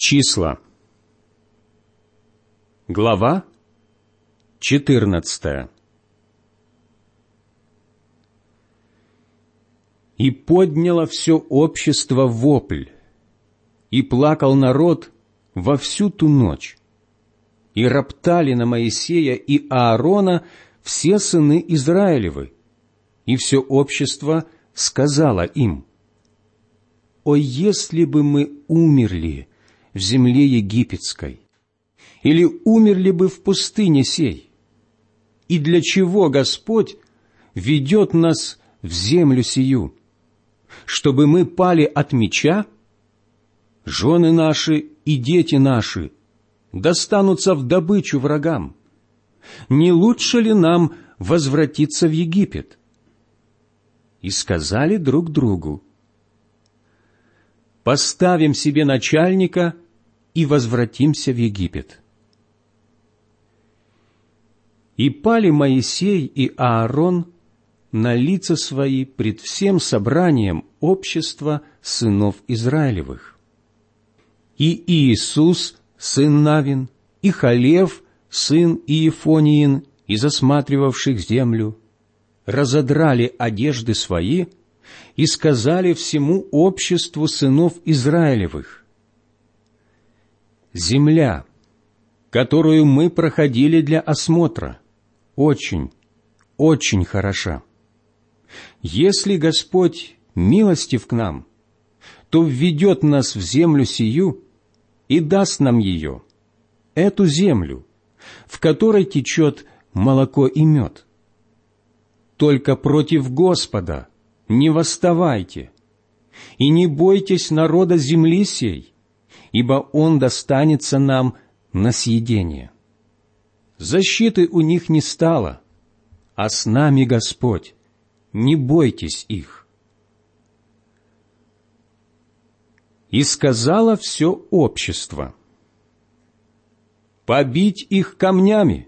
Числа. Глава 14. «И подняло все общество вопль, и плакал народ во всю ту ночь, и роптали на Моисея и Аарона все сыны Израилевы, и все общество сказало им: «О, если бы мы умерли в земле египетской, или умерли бы в пустыне сей! И для чего Господь ведет нас в землю сию? Чтобы мы пали от меча? Жены наши и дети наши достанутся в добычу врагам. Не лучше ли нам возвратиться в Египет?» И сказали друг другу: «Поставим себе начальника и возвратимся в Египет». И пали Моисей и Аарон на лица свои пред всем собранием общества сынов Израилевых. И Иисус, сын Навин, и Халев, сын Иефониин, из осматривавших землю, разодрали одежды свои и сказали всему обществу сынов Израилевых: «Земля, которую мы проходили для осмотра, очень, очень хороша. Если Господь милостив к нам, то введет нас в землю сию и даст нам ее, эту землю, в которой течет молоко и мед. Только против Господа не восставайте, и не бойтесь народа земли сей, ибо он достанется нам на съедение. Защиты у них не стало, а с нами Господь, не бойтесь их». И сказало все общество: «Побить их камнями».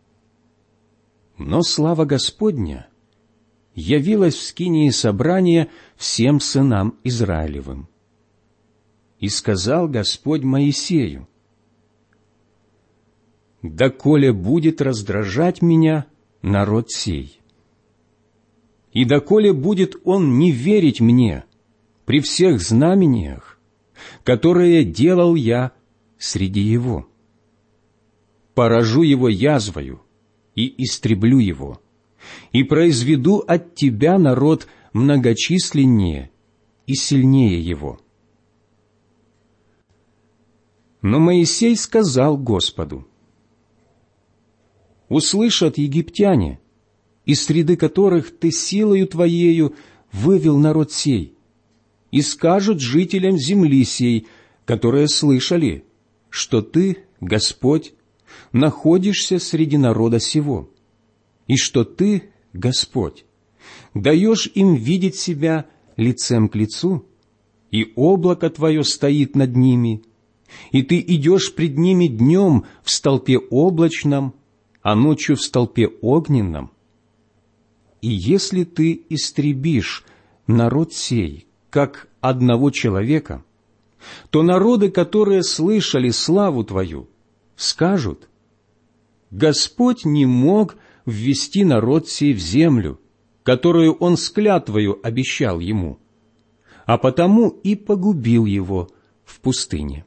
Но слава Господня явилась в скинии собрания всем сынам Израилевым. И сказал Господь Моисею: «Доколе будет раздражать меня народ сей, и доколе будет он не верить мне при всех знамениях, которые делал я среди его, поражу его язвою и истреблю его, и произведу от тебя народ многочисленнее и сильнее его». Но Моисей сказал Господу: «Услышат египтяне, из среды которых ты силою твоею вывел народ сей, и скажут жителям земли сей, которые слышали, что ты, Господь, находишься среди народа сего, и что ты, Господь, даешь им видеть себя лицем к лицу, и облако твое стоит над ними, и ты идешь пред ними днем в столпе облачном, а ночью в столпе огненном. И если ты истребишь народ сей, как одного человека, то народы, которые слышали славу твою, скажут: Господь не мог ввести народ сей в землю, которую он с клятвою обещал ему, а потому и погубил его в пустыне.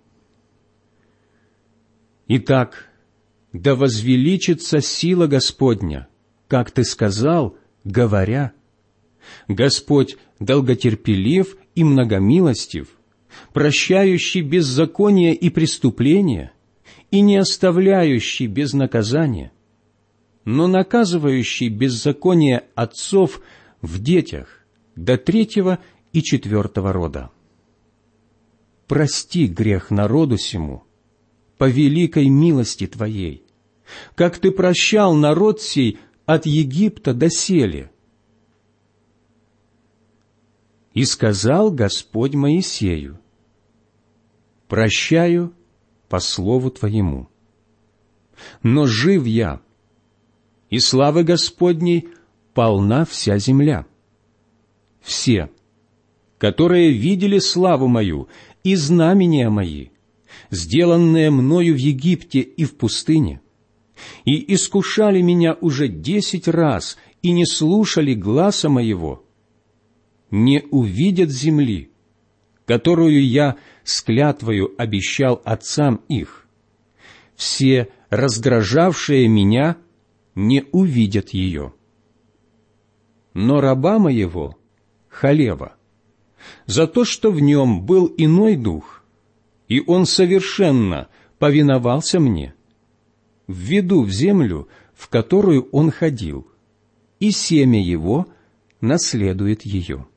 Итак, да возвеличится сила Господня, как ты сказал, говоря: Господь долготерпелив и многомилостив, прощающий беззаконие и преступления, и не оставляющий без наказания, но наказывающий беззаконие отцов в детях до 3-го и 4-го рода. Прости грех народу сему по великой милости Твоей, как Ты прощал народ сей от Египта доселе». И сказал Господь Моисею: «Прощаю по слову Твоему. Но жив я, и славы Господней полна вся земля. Все, которые видели славу мою и знамения мои, сделанное мною в Египте и в пустыне, и искушали меня уже 10 раз, и не слушали гласа моего, не увидят земли, которую я с клятвою обещал отцам их. Все раздражавшие меня не увидят ее. Но раба моего, Халева, за то, что в нем был иной дух, и он совершенно повиновался мне, введу в землю, в которую он ходил, и семя его наследует ее.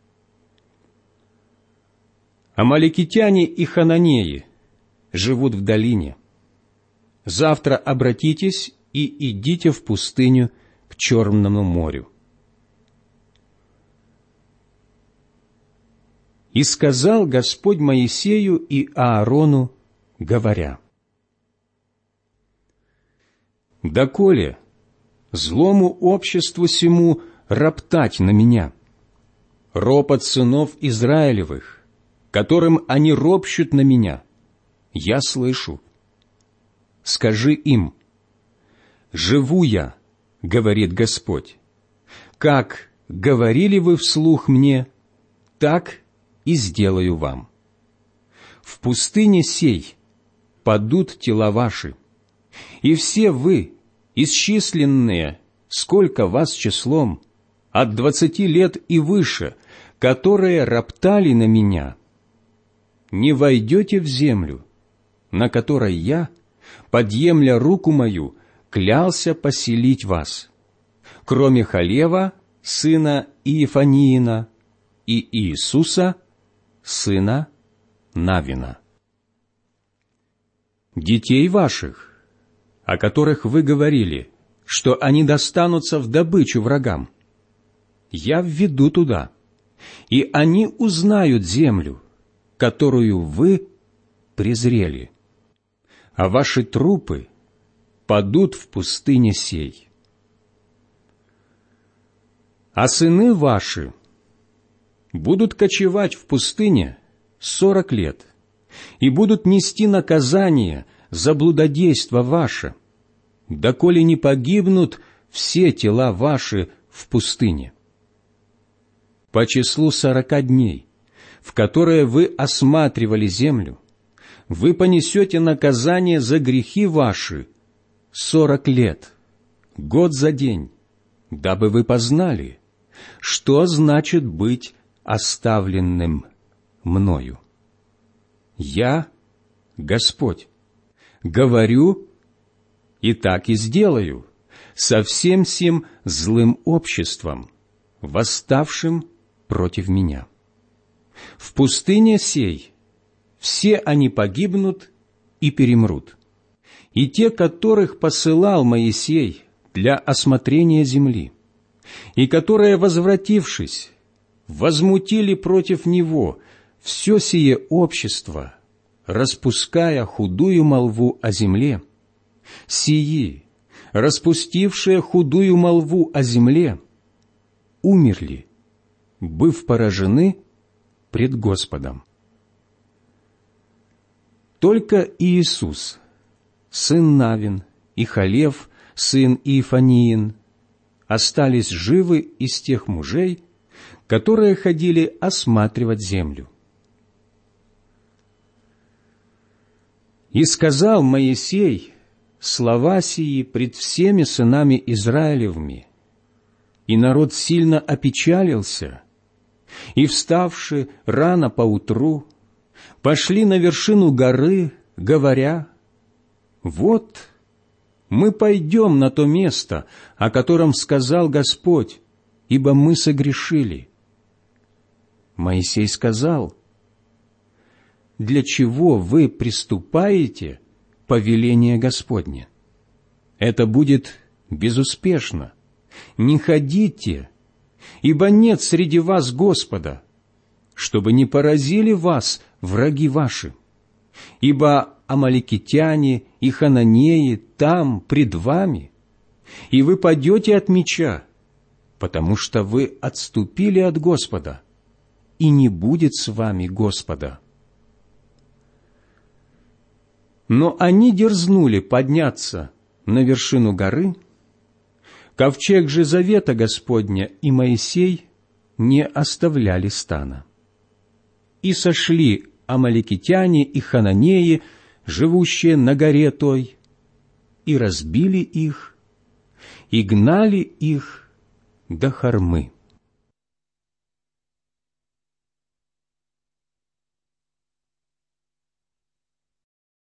Амаликитяне и хананеи живут в долине. Завтра обратитесь и идите в пустыню к Черному морю. И сказал Господь Моисею и Аарону, говоря: «Доколе злому обществу сему роптать на меня? Ропот сынов Израилевых, которым они ропщут на меня, я слышу. Скажи им: живу я, говорит Господь, как говорили вы вслух мне, так и сделаю вам. В пустыне сей падут тела ваши, и все вы, исчисленные, сколько вас числом, от 20 лет и выше, которые роптали на меня, не войдете в землю, на которой я, подъемля руку мою, клялся поселить вас, кроме Халева, сына Иефаниина, и Иисуса, сына Навина. Детей ваших, о которых вы говорили, что они достанутся в добычу врагам, я введу туда, и они узнают землю, которую вы презрели, а ваши трупы падут в пустыне сей. А сыны ваши будут кочевать в пустыне 40 лет и будут нести наказание за блудодейство ваше, доколе не погибнут все тела ваши в пустыне. По числу 40 дней, в которые вы осматривали землю, вы понесете наказание за грехи ваши 40 лет, год за день, дабы вы познали, что значит быть оставленным мною. Я, Господь, говорю и так и сделаю со всем сим злым обществом, восставшим против меня. В пустыне сей все они погибнут и перемрут, и те, которых посылал Моисей для осмотрения земли, и которые, возвратившись, возмутили против него все сие общество, распуская худую молву о земле, сии, распустившие худую молву о земле, умерли, быв поражены пред Господом. Только Иисус, сын Навин, и Халев, сын Иефаниин, остались живы из тех мужей, которые ходили осматривать землю. И сказал Моисей слова сии пред всеми сынами Израилевыми, и народ сильно опечалился, и, вставши рано поутру, пошли на вершину горы, говоря: «Вот мы пойдем на то место, о котором сказал Господь, ибо мы согрешили». Моисей сказал: «Для чего вы приступаете повеление Господне? Это будет безуспешно. Не ходите, ибо нет среди вас Господа, чтобы не поразили вас враги ваши. Ибо амаликитяне и хананеи там пред вами, и вы падете от меча, потому что вы отступили от Господа, и не будет с вами Господа». Но они дерзнули подняться на вершину горы, ковчег же завета Господня и Моисей не оставляли стана. И сошли амаликитяне и хананеи, живущие на горе той, и разбили их, и гнали их до Хормы.